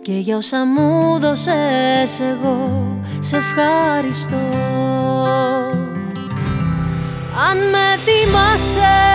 και για όσα μου δώσες εγώ σε ευχαριστώ. Αν με θυμάσαι